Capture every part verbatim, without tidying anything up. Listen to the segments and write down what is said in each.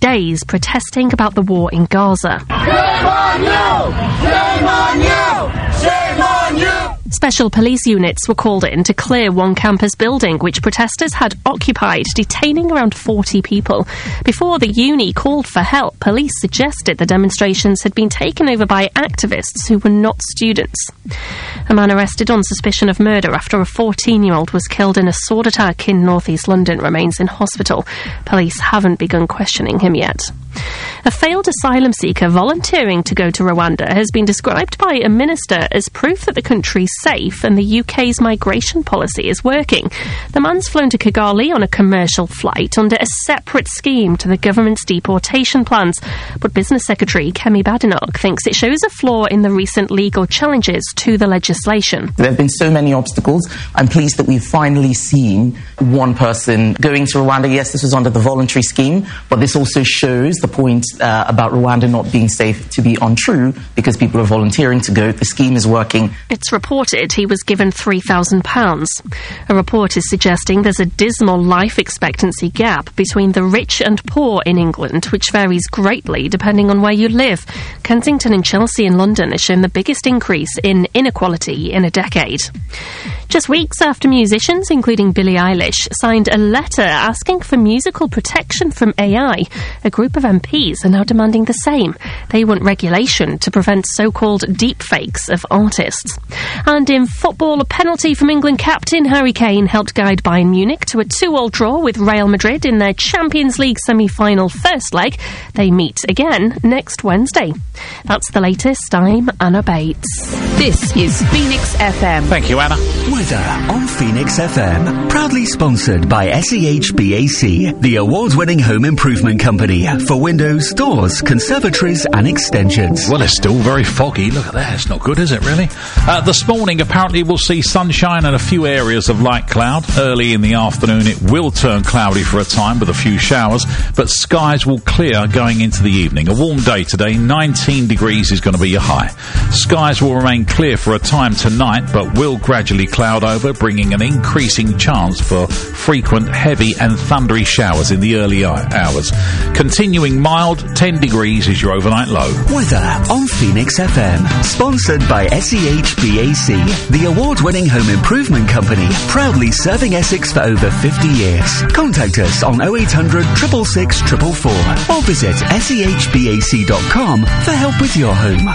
days protesting about the war in Gaza. Shame on you! Shame on you! Shame on you! Special police units were called in to clear one campus building, which protesters had occupied, detaining around forty people. Before the uni called for help, police suggested the demonstrations had been taken over by activists who were not students. A man arrested on suspicion of murder after a fourteen-year-old was killed in a sword attack in north-east London remains in hospital. Police haven't begun questioning him yet. A failed asylum seeker volunteering to go to Rwanda has been described by a minister as proof that the country's safe and the U K's migration policy is working. The man's flown to Kigali on a commercial flight under a separate scheme to the government's deportation plans. But Business Secretary Kemi Badenoch thinks it shows a flaw in the recent legal challenges to the legislation. There have been so many obstacles. I'm pleased that we've finally seen one person going to Rwanda. Yes, this was under the voluntary scheme, but this also shows the point uh, about Rwanda not being safe to be untrue because people are volunteering to go. The scheme is working. It's reported he was given three thousand pounds. A report is suggesting there's a dismal life expectancy gap between the rich and poor in England, which varies greatly depending on where you live. Kensington and Chelsea in London has shown the biggest increase in inequality in a decade. Just weeks after musicians, including Billie Eilish, signed a letter asking for musical protection from A I, a group of M Ps are now demanding the same. They want regulation to prevent so-called deepfakes of artists. And in football, a penalty from England captain Harry Kane helped guide Bayern Munich to a two-all draw with Real Madrid in their Champions League semi-final first leg. They meet again next Wednesday. That's the latest. I'm Anna Bates. This is Phoenix F M. Thank you, Anna. Weather on Phoenix F M, proudly sponsored by S E H B A C, the award-winning home improvement company for windows, doors, conservatories and extensions. Well, it's still very foggy. Look at that. It's not good, is it, really? Uh, this morning, apparently, we'll see sunshine and a few areas of light cloud. Early in the afternoon, it will turn cloudy for a time with a few showers, but skies will clear going into the evening. A warm day today. nineteen degrees is going to be your high. Skies will remain clear for a time tonight, but will gradually cloud over, bringing an increasing chance for frequent heavy and thundery showers in the early hours. Continuing mild, ten degrees is your overnight low. Weather on Phoenix F M, sponsored by S E H B A C, the award-winning home improvement company, proudly serving Essex for over fifty years. Contact us on oh eight hundred, six six six, four four four or visit S E H B A C dot com for help with your home.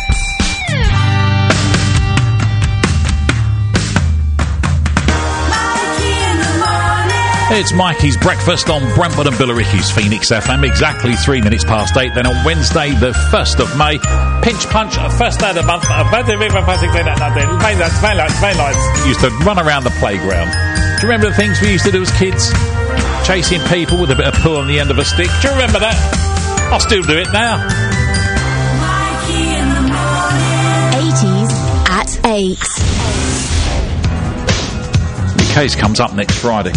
It's Mikey's Breakfast on Brentford and Billericay's Phoenix F M, exactly three minutes past eight. Then on Wednesday, the first of May, Pinch Punch, first day of the month. Used to run around the playground. Do you remember the things we used to do as kids? Chasing people with a bit of pull on the end of a stick. Do you remember that? I'll still do it now. eighties at eight. The case comes up next Friday.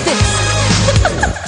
this.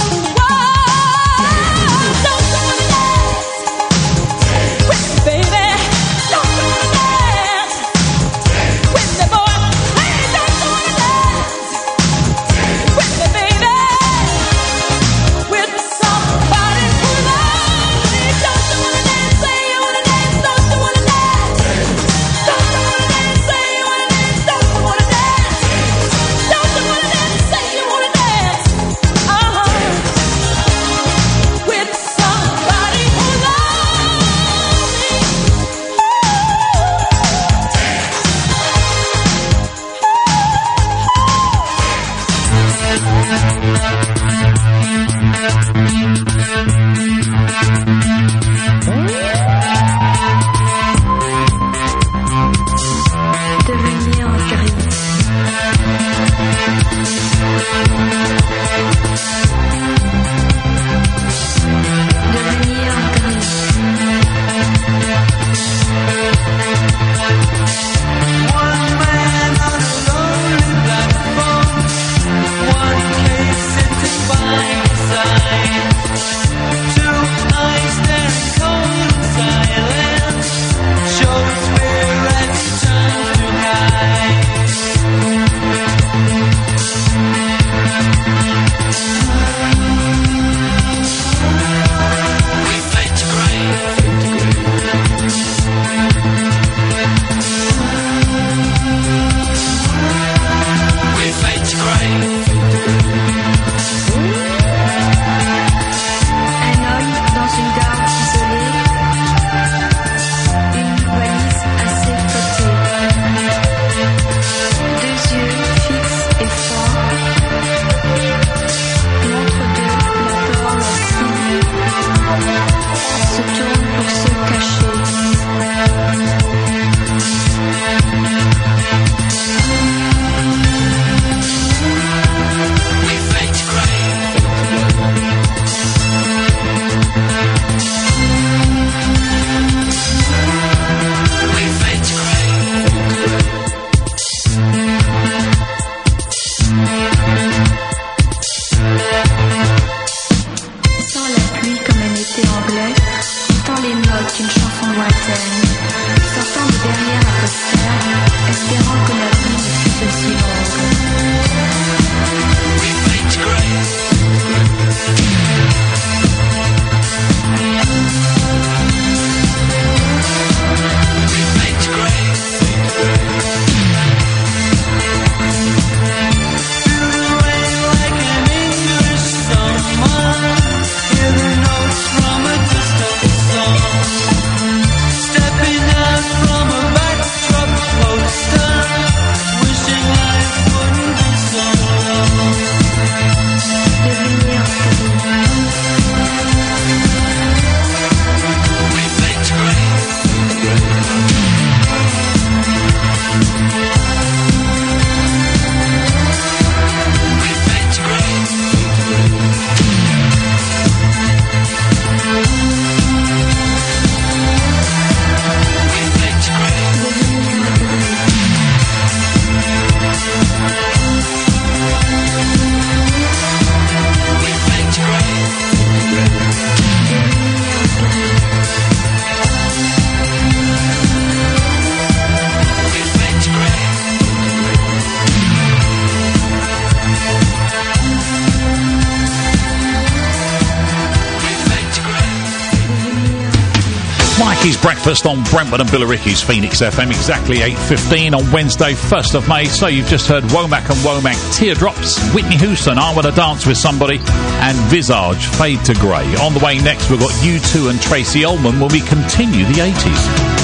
Mikey's Breakfast on Brentwood and Billericay's Phoenix F M, exactly eight fifteen on Wednesday, first of May. So you've just heard Womack and Womack, Teardrops, Whitney Houston, I Want to Dance with Somebody, and Visage, Fade to Grey. On the way next, we've got U two and Tracy Ullman when we continue the eighties.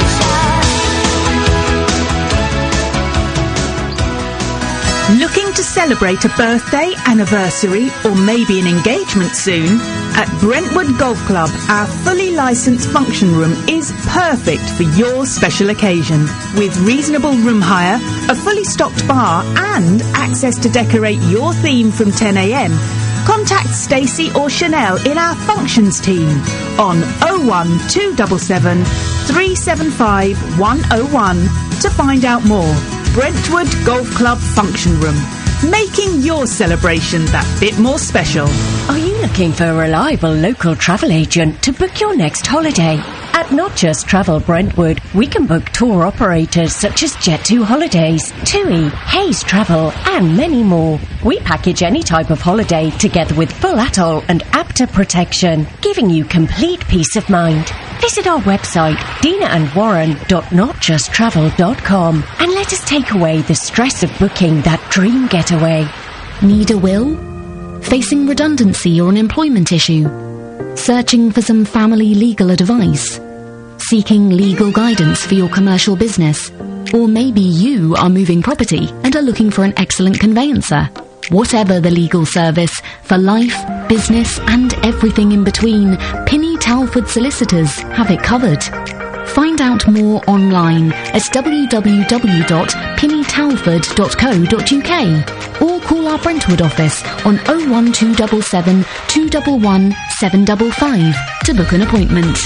Looking to celebrate a birthday, anniversary, or maybe an engagement soon? At Brentwood Golf Club, our fully licensed function room is perfect for your special occasion. With reasonable room hire, a fully stocked bar, and access to decorate your theme from ten a m, contact Stacey or Chanel in our functions team on oh one two seven seven, three seven five, one oh one to find out more. Brentwood Golf Club Function Room, making your celebration that bit more special. Are you looking for a reliable local travel agent to book your next holiday? At Not Just Travel Brentwood, we can book tour operators such as Jet two Holidays, TUI, Hayes Travel, and many more. We package any type of holiday together with full atoll and APTA protection, giving you complete peace of mind. Visit our website, dina and warren dot not just travel dot com, and let us take away the stress of booking that dream getaway. Need a will? Facing redundancy or an employment issue? Searching for some family legal advice? Seeking legal guidance for your commercial business? Or maybe you are moving property and are looking for an excellent conveyancer? Whatever the legal service, for life, business and everything in between, Pinny Talford Solicitors have it covered. Find out more online at w w w dot pinny talford dot co dot u k or call our Brentwood office on oh one two seven seven, two one one, seven five five to book an appointment.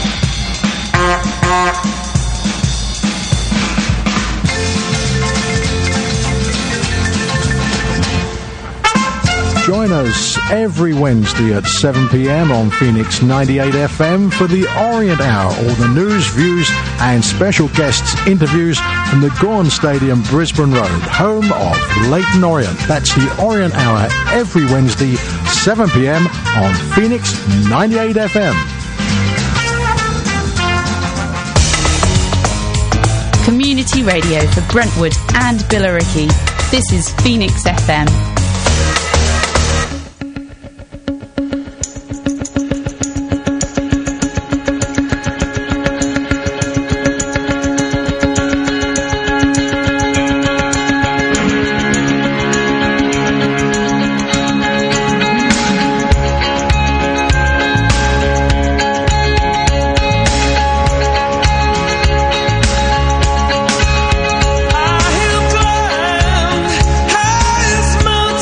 Join us every Wednesday at seven p m on Phoenix ninety-eight F M for the Orient Hour, all the news, views and special guests interviews from the Gorn Stadium, Brisbane Road, home of Leyton Orient. That's the Orient Hour every Wednesday, seven p m on Phoenix ninety-eight F M. Community radio for Brentwood and Billericay. This is Phoenix F M. I have climbed highest mountain.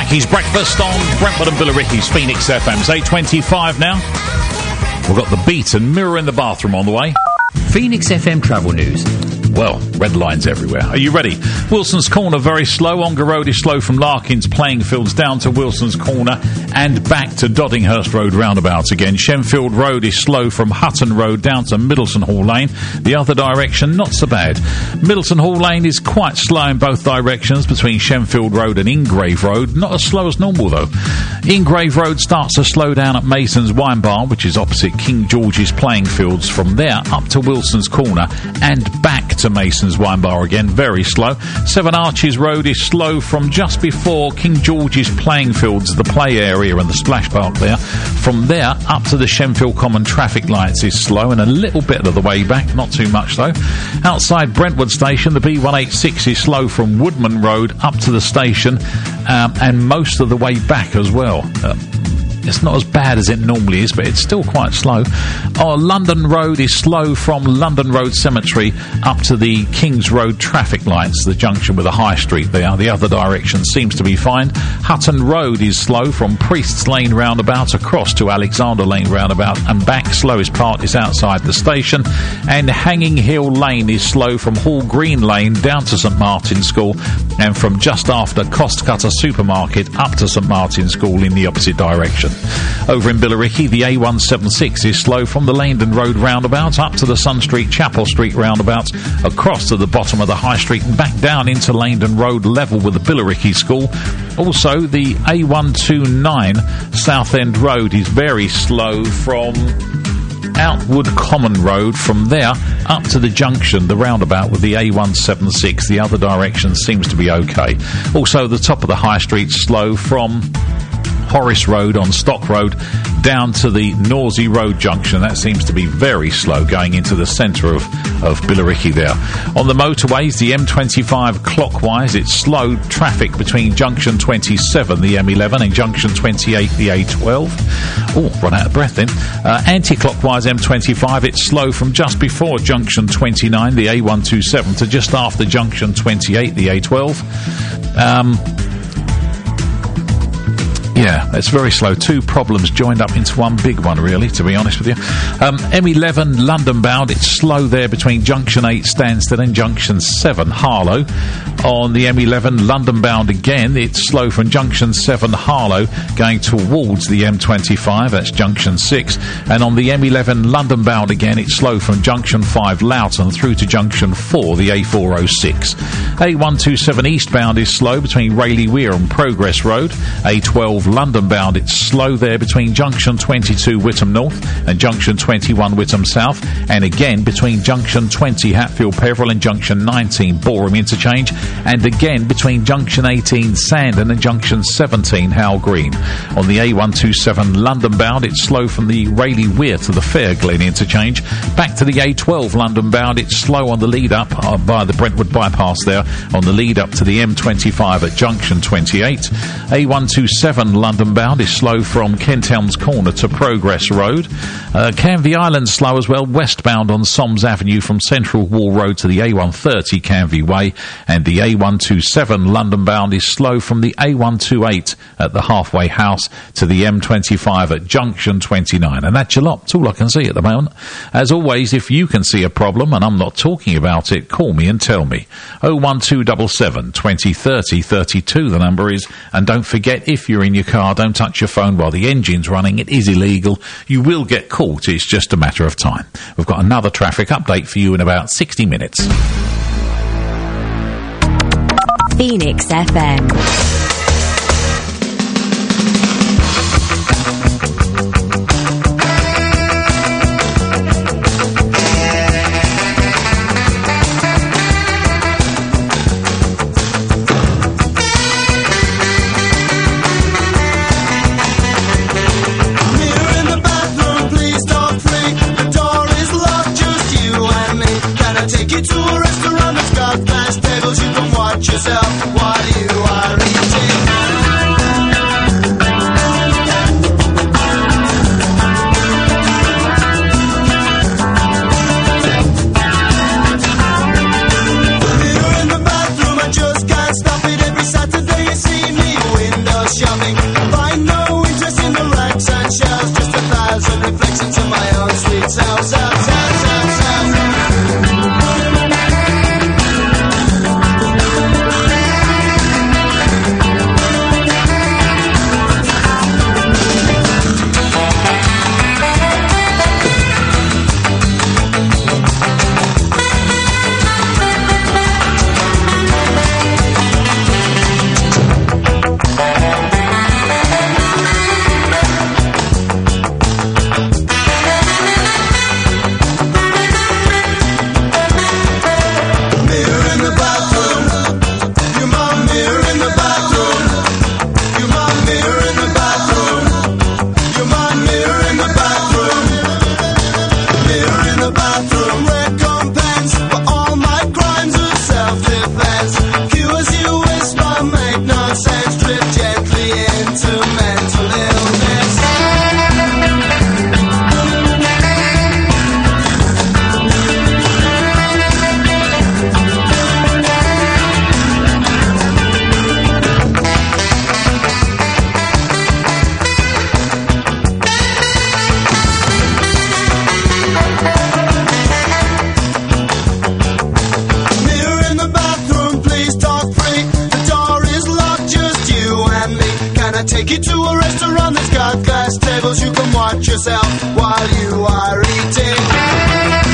Mackey's Breakfast on Brentwood and Billericay's Phoenix F M. It's eight twenty-five now. We've got the Beat and Mirror in the Bathroom on the way. Phoenix F M travel news. Well, red lines everywhere. Are you ready? Wilson's Corner, very slow. Ongar Road is slow from Larkins Playing Fields down to Wilson's Corner and back to Doddinghurst Road roundabout again. Shenfield Road is slow from Hutton Road down to Middleton Hall Lane. The other direction, not so bad. Middleton Hall Lane is quite slow in both directions between Shenfield Road and Ingrave Road. Not as slow as normal, though. Ingrave Road starts to slow down at Mason's Wine Bar, which is opposite King George's Playing Fields. From there up to Wilson's Corner and back to Mason's Wine Bar again, very slow. Seven Arches Road is slow from just before King George's Playing Fields, the play area and the splash park there. From there up to the Shenfield Common traffic lights is slow and a little bit of the way back, not too much though. Outside Brentwood Station, the B one eighty-six is slow from Woodman Road up to the station um, and most of the way back as well. Uh, It's not as bad as it normally is, but it's still quite slow. Oh, London Road is slow from London Road Cemetery up to the Kings Road traffic lights, the junction with the High Street there. The other direction seems to be fine. Hutton Road is slow from Priest's Lane roundabout across to Alexander Lane roundabout and back. Slowest part is outside the station. And Hanging Hill Lane is slow from Hall Green Lane down to St Martin's School and from just after Costcutter Supermarket up to St Martin's School in the opposite direction. Over in Billericay, the A one seventy-six is slow from the Laindon Road roundabout up to the Sun Street Chapel Street roundabout, across to the bottom of the High Street and back down into Laindon Road level with the Billericay School. Also, the A one twenty-nine Southend Road is very slow from Outwood Common Road. From there up to the junction, the roundabout with the A one seventy-six. The other direction seems to be okay. Also, the top of the High Street slow from Horace Road on Stock Road down to the Norsey Road junction. That seems to be very slow going into the centre of, of Billericay there. On the motorways, the M twenty-five clockwise, it's slow traffic between junction twenty-seven, the M eleven, and junction twenty-eight, the A twelve. Oh, run out of breath then. Uh, anti-clockwise M twenty-five, it's slow from just before junction twenty-nine, the A one twenty-seven, to just after junction twenty-eight, the A twelve. Um... Yeah, it's very slow. Two problems joined up into one big one, really, to be honest with you. Um, M eleven London bound, it's slow there between junction eight Stansted and junction seven Harlow. On the M eleven London bound again, it's slow from junction seven Harlow going towards the M twenty-five, that's junction six. And on the M eleven London bound again, it's slow from junction five Loughton through to junction four, the A four oh six. A one twenty-seven eastbound is slow between Rayleigh Weir and Progress Road. A twelve London bound, it's slow there between junction twenty-two Whittam North and junction twenty-one Whittam South, and again between junction twenty Hatfield Peveril and junction nineteen Boreham Interchange, and again between junction eighteen Sandon and junction seventeen Howell Green. On the A one twenty-seven London bound, it's slow from the Rayleigh Weir to the Fair Glen Interchange. Back to the A twelve London bound, it's slow on the lead up uh, by the Brentwood bypass there, on the lead up to the M twenty-five at junction twenty-eight. A one twenty-seven London bound is slow from Kent Elms Corner to Progress Road. Uh, Canvey Island slow as well, westbound on Soms Avenue from Central Wall Road to the A one thirty Canvey Way, and the A one twenty-seven London bound is slow from the A one twenty-eight at the Halfway House to the M twenty-five at junction twenty-nine. And that's a lot. That's all I can see at the moment. As always, if you can see a problem and I'm not talking about it, call me and tell me. oh one two seven seven, twenty, thirty, thirty-two the number is. And don't forget, if you're in your car, don't touch your phone while the engine's running. It is illegal. You will get caught. It's just a matter of time. We've got another traffic update for you in about sixty minutes. Phoenix F M. Yourself while you are eating. Mirror in the bathroom, I just can't stop it. Every Saturday you see me, windows take you to a restaurant that's got glass tables. You can watch yourself while you are eating.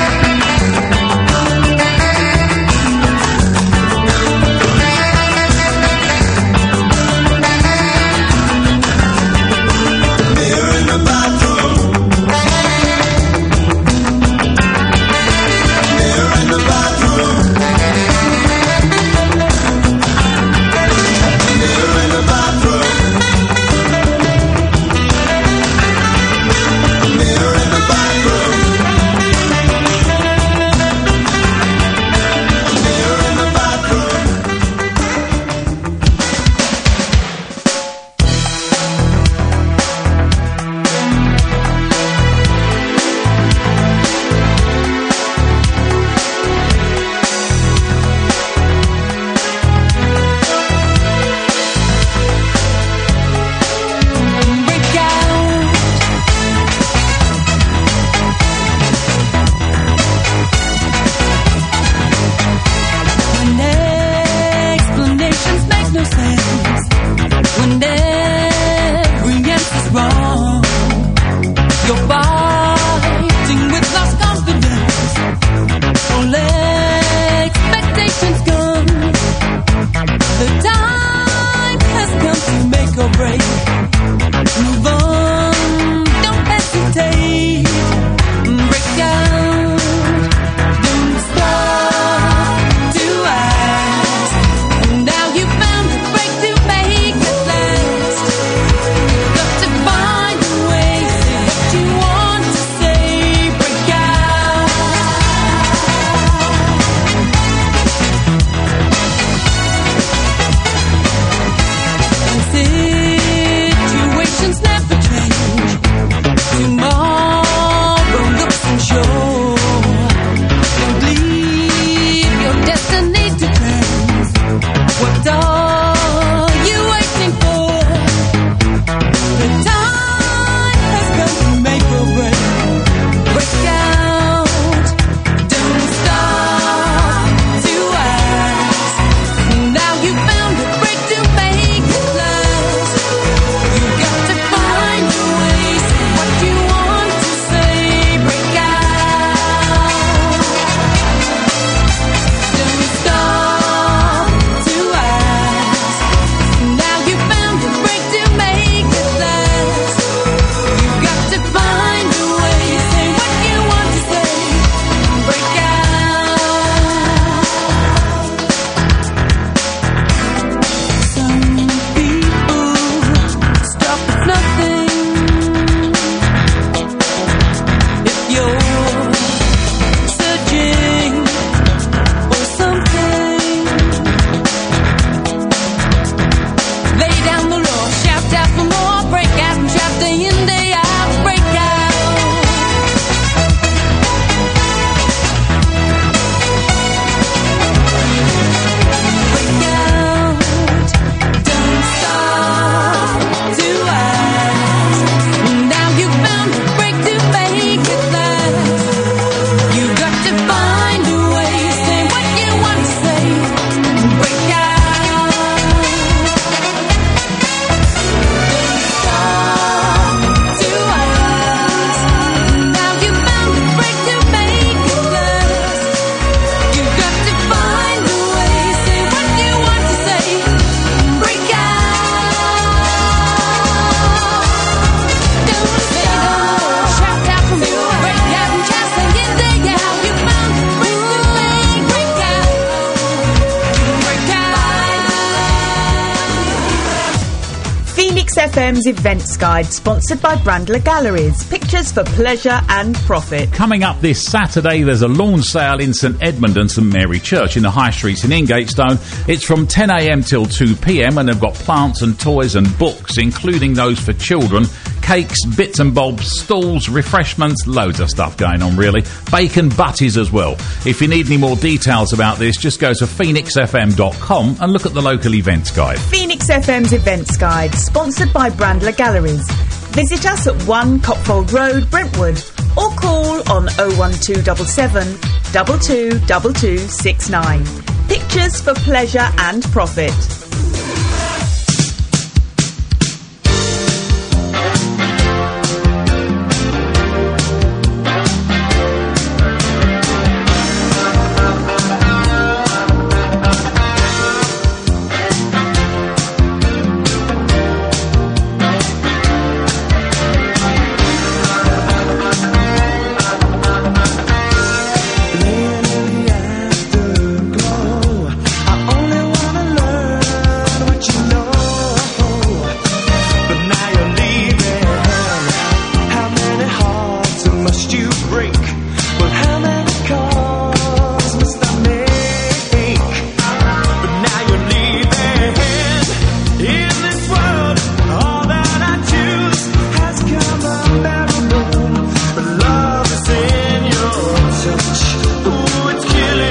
F M's Events Guide, sponsored by Brandler Galleries. Pictures for pleasure and profit. Coming up this Saturday, there's a lawn sale in St Edmund and St Mary Church in the High Streets in Ingatestone. It's from ten a m till two p m and they've got plants and toys and books, including those for children, cakes, bits and bobs, stalls, refreshments, loads of stuff going on really. Bacon butties as well. If you need any more details about this, just go to phoenix f m dot com and look at the local events guide. Phoenix F M's Events Guide, sponsored by Brandler Galleries. Visit us at one Copfold Road, Brentwood, or call on oh one two seven seven, two two two two six nine. Pictures for pleasure and profit.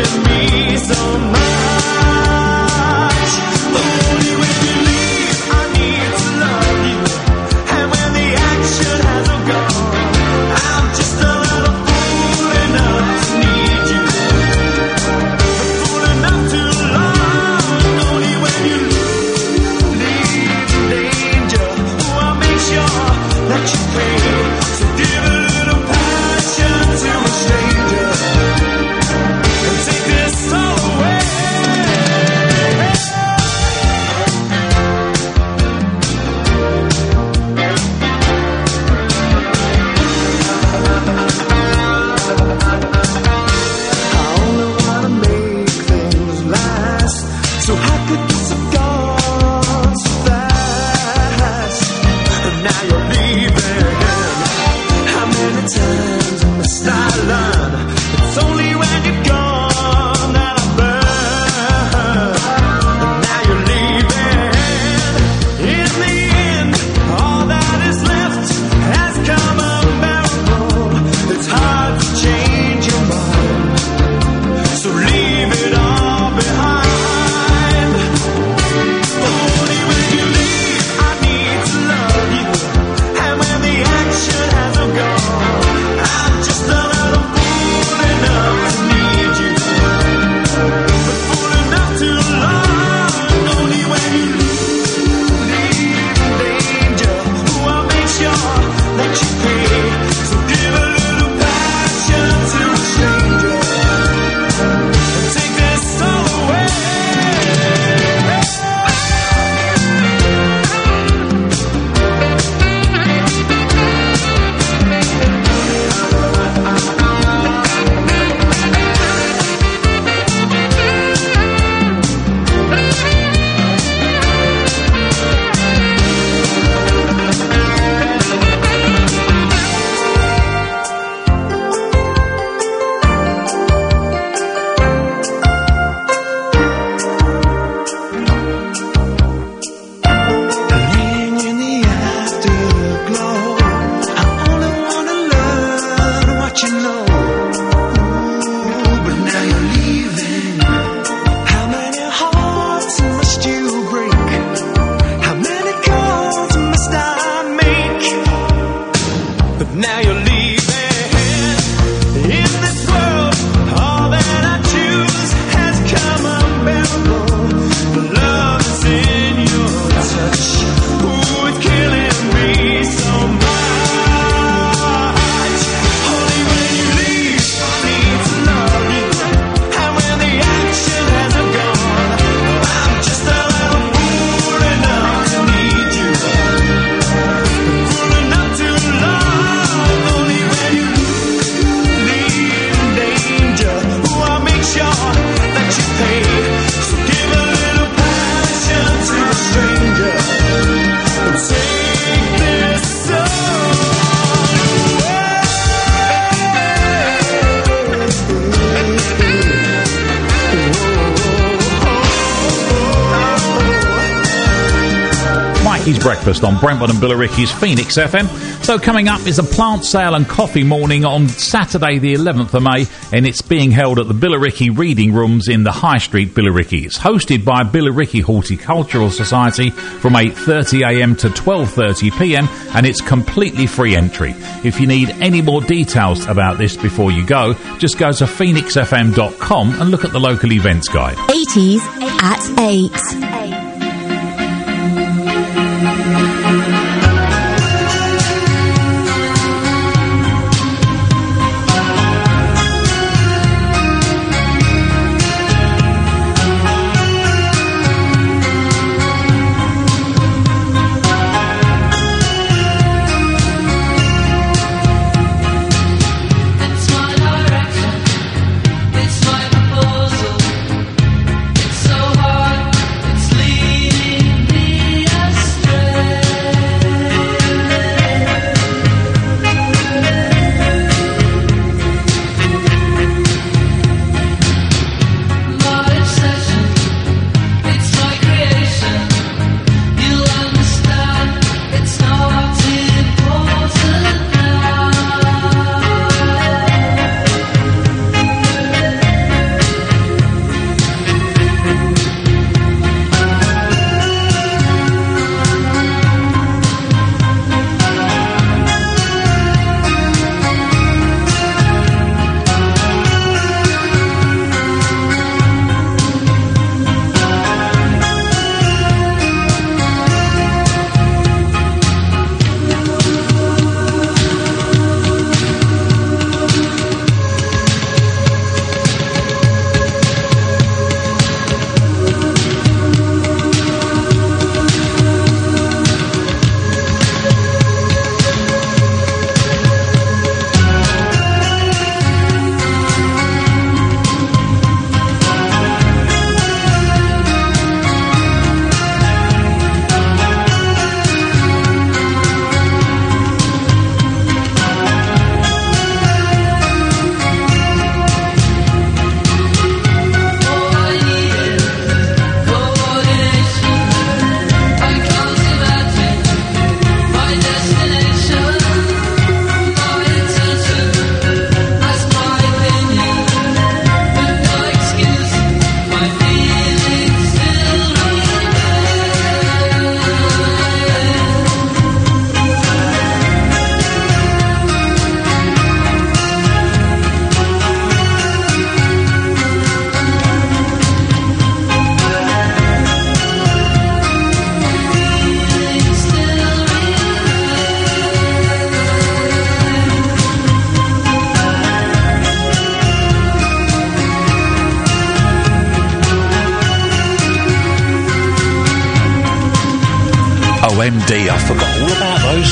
Breakfast on Brentwood and Billericay's Phoenix F M. So coming up is a plant sale and coffee morning on Saturday the eleventh of May, and it's being held at the Billericay Reading Rooms in the High Street, Billericay. It's hosted by Billericay Horticultural Society from eight thirty a m to twelve thirty p m, and it's completely free entry. If you need any more details about this before you go, just go to phoenix f m dot com and look at the local events guide. eighties at eight. It's so hard, it's O M D, I forgot all about those.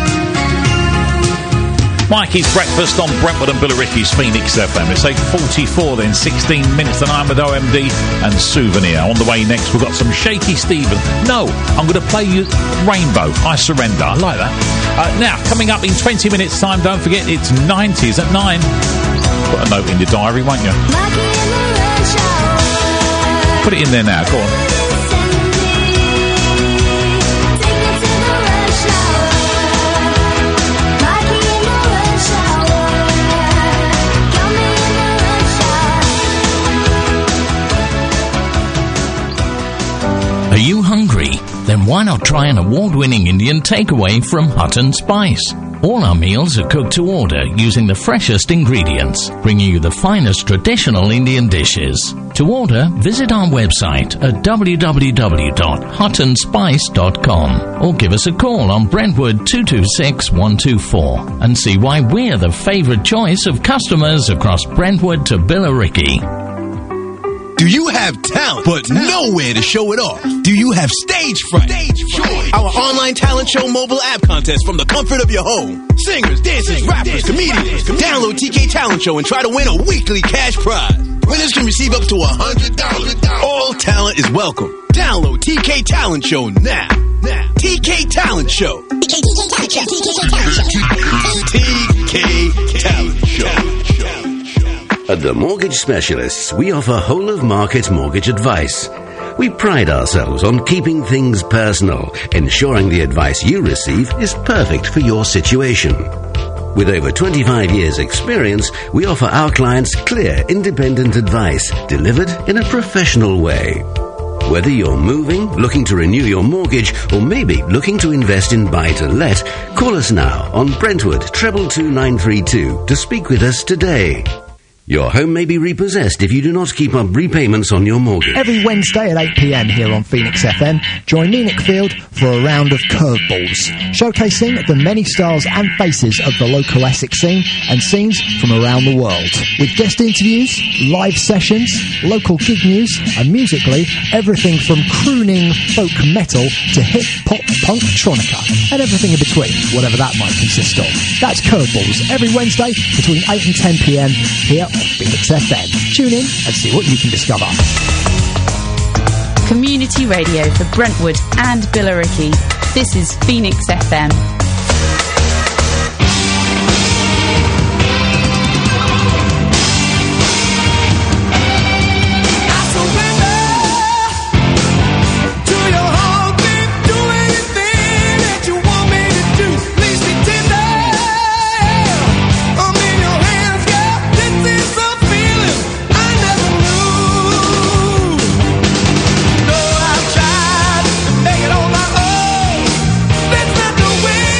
Mikey's Breakfast on Brentwood and Billericay's Phoenix F M. It's eight forty-four then, sixteen minutes to nine with O M D and Souvenir. On the way next, we've got some Shaky Stephen. No, I'm going to play you Rainbow, I Surrender. I like that. Uh, now, coming up in twenty minutes' time, don't forget, it's nineties at nine. Put a note in your diary, won't you? Put it in there now, go on. Are you hungry? Then why not try an award-winning Indian takeaway from Hut and Spice? All our meals are cooked to order using the freshest ingredients, bringing you the finest traditional Indian dishes. To order, visit our website at w w w dot hut and spice dot com or give us a call on Brentwood two two six, one two four and see why we're the favourite choice of customers across Brentwood to Billericay. Do you have talent, but nowhere to show it off? Do you have stage fright? Stage fright. Our online talent show mobile app contest from the comfort of your home. Singers, dancers, rappers, comedians. Download T K Talent Show and try to win a weekly cash prize. Winners can receive up to one hundred dollars. All talent is welcome. Download T K Talent Show now. Now. T K Talent Show. T K Talent Show. T K Talent Show. At The Mortgage Specialists, we offer whole-of-market mortgage advice. We pride ourselves on keeping things personal, ensuring the advice you receive is perfect for your situation. With over twenty-five years' experience, we offer our clients clear, independent advice delivered in a professional way. Whether you're moving, looking to renew your mortgage, or maybe looking to invest in buy-to-let, call us now on Brentwood treble two nine three two to speak with us today. Your home may be repossessed if you do not keep up repayments on your mortgage. Every Wednesday at eight p m here on Phoenix F M, join me, Nick Field, for a round of curveballs, showcasing the many styles and faces of the local Essex scene and scenes from around the world. With guest interviews, live sessions, local gig news, and musically, everything from crooning folk metal to hip-hop punk tronica, and everything in between, whatever that might consist of. That's Curveballs, every Wednesday between eight and ten p m here on Phoenix F M. Tune in and see what you can discover. Community radio for Brentwood and Billericay. This is Phoenix F M. Make it on my own. That's not the way.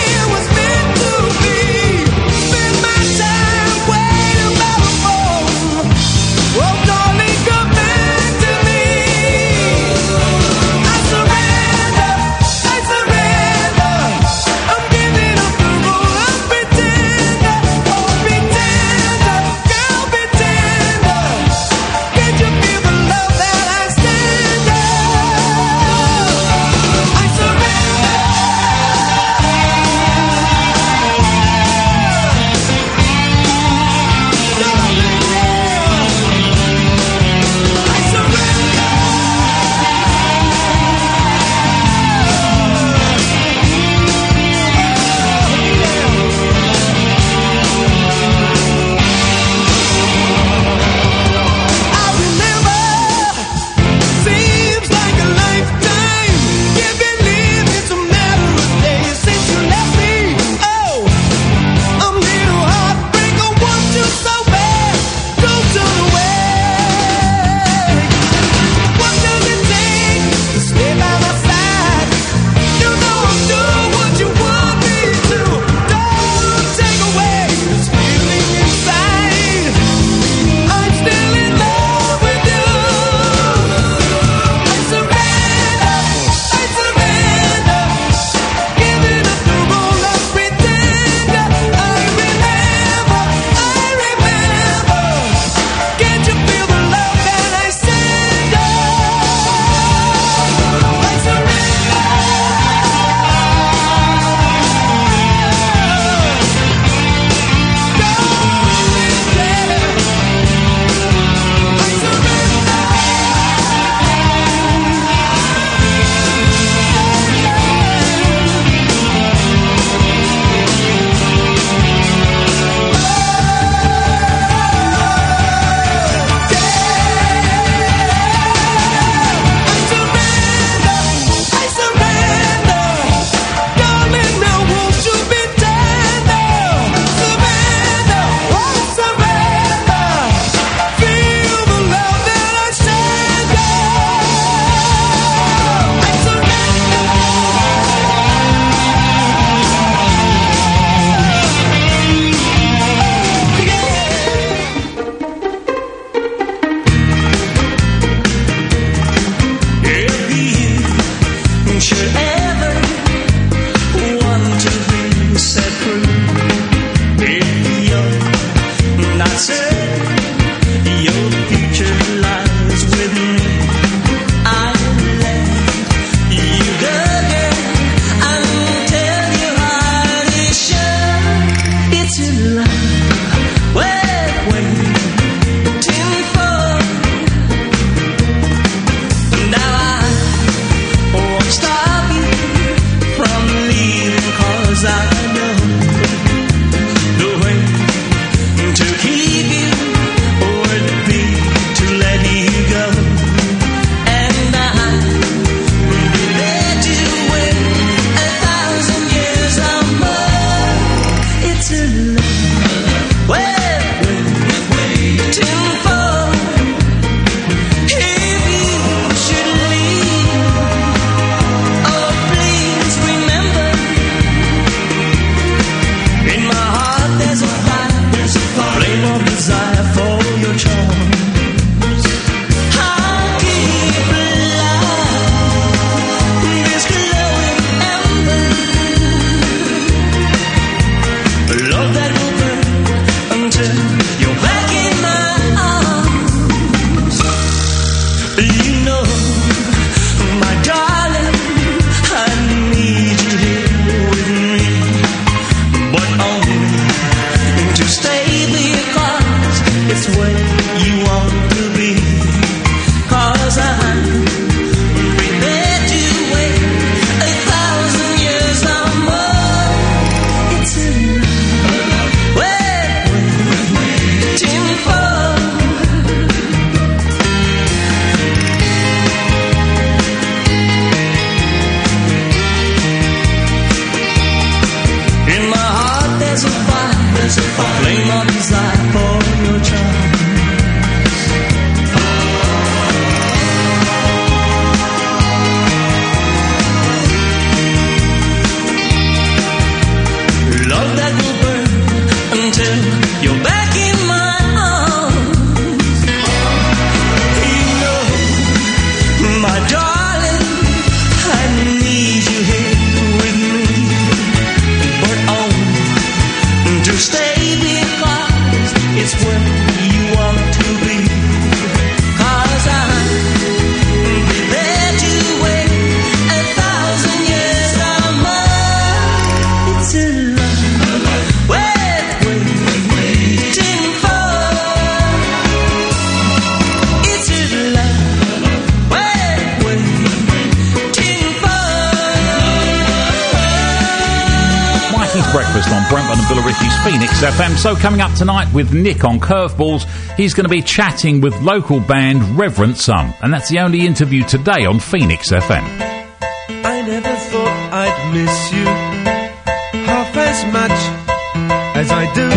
Breakfast on Brentford and Billericay's Phoenix F M. So coming up tonight with Nick on Curveballs, he's going to be chatting with local band Reverend Son, and that's the only interview today on Phoenix F M. I never thought I'd miss you half as much as I do.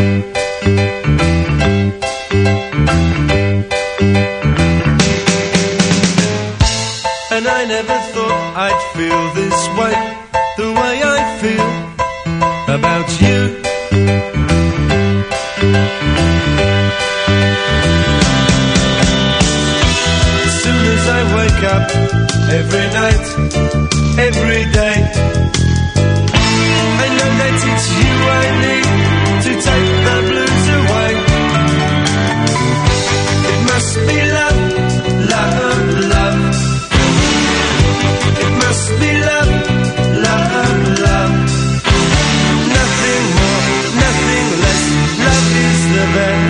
And I never thought I'd feel this way, the way I feel about you. As soon as I wake up, every night, every day, I know that it's you I need to take the blues away. It must be love, love, love. It must be love, love, love. Nothing more, nothing less. Love is the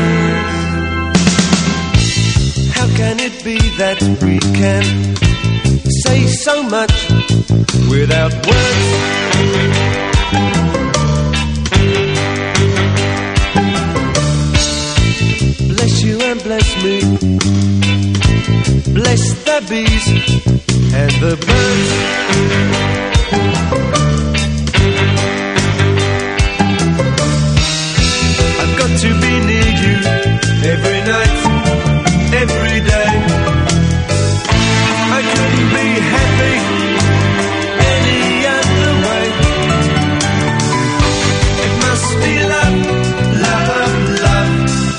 best. How can it be that we can say so much without words? Bless you and bless me. Bless the bees and the birds. To be near you every night, every day. I couldn't be happy any other way. It must be love, love, love.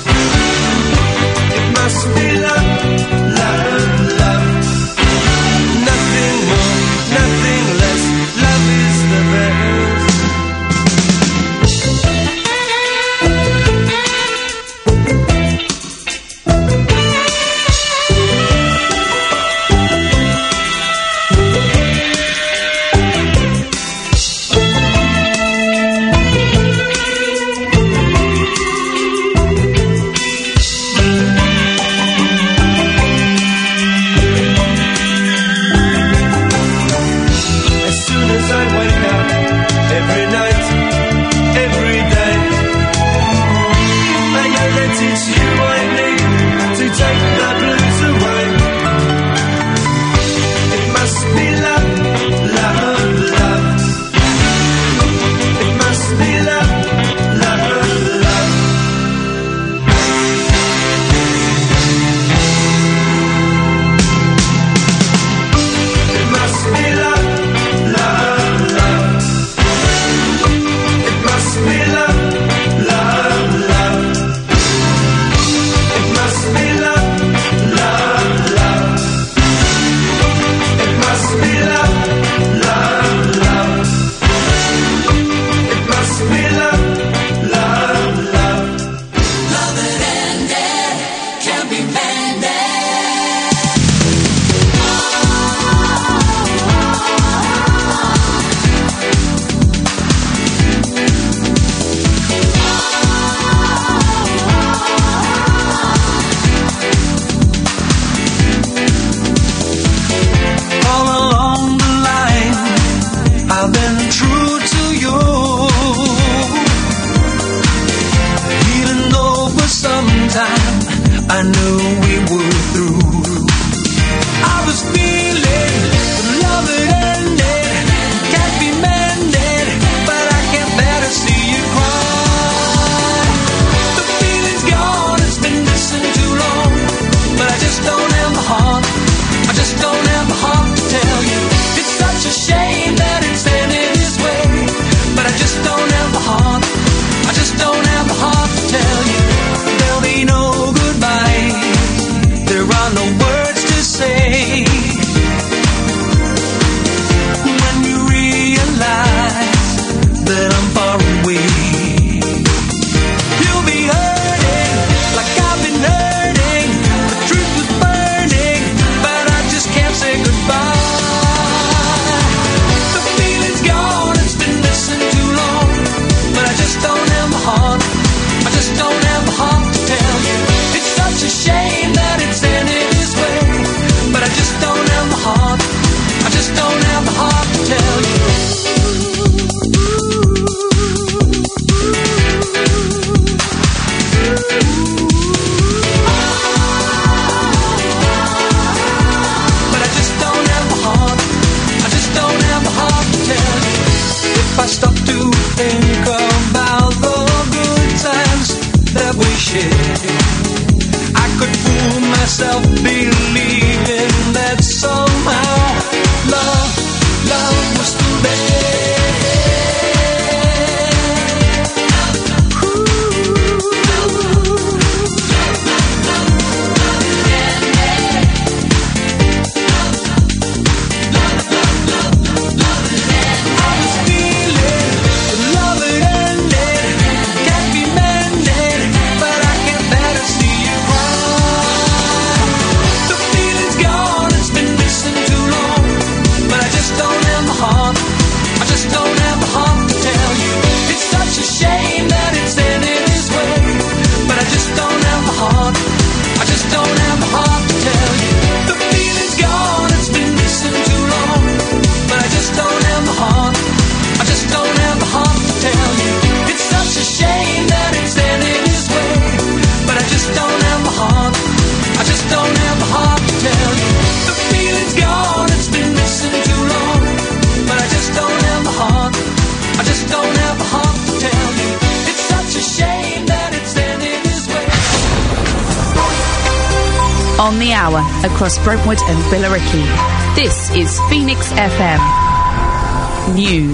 It must be love, love, love. Nothing more, nothing less. say when you realize that I'm far away. You'll be hurting like I've been hurting. The truth was burning, but I just can't say goodbye. The feeling's gone, it's been missing too long, but I just don't have the heart. I just don't have the heart to tell you. It's such a shame that it's ended this way, but I just don't have the heart. I just don't have the heart to tell you. But I just don't have the heart. I just don't have the heart to tell you. If I stop to think about the good times that we shared, I could fool myself believing that somehow love, love was the best. On the hour across Brentwood and Billericay. This is Phoenix F M News.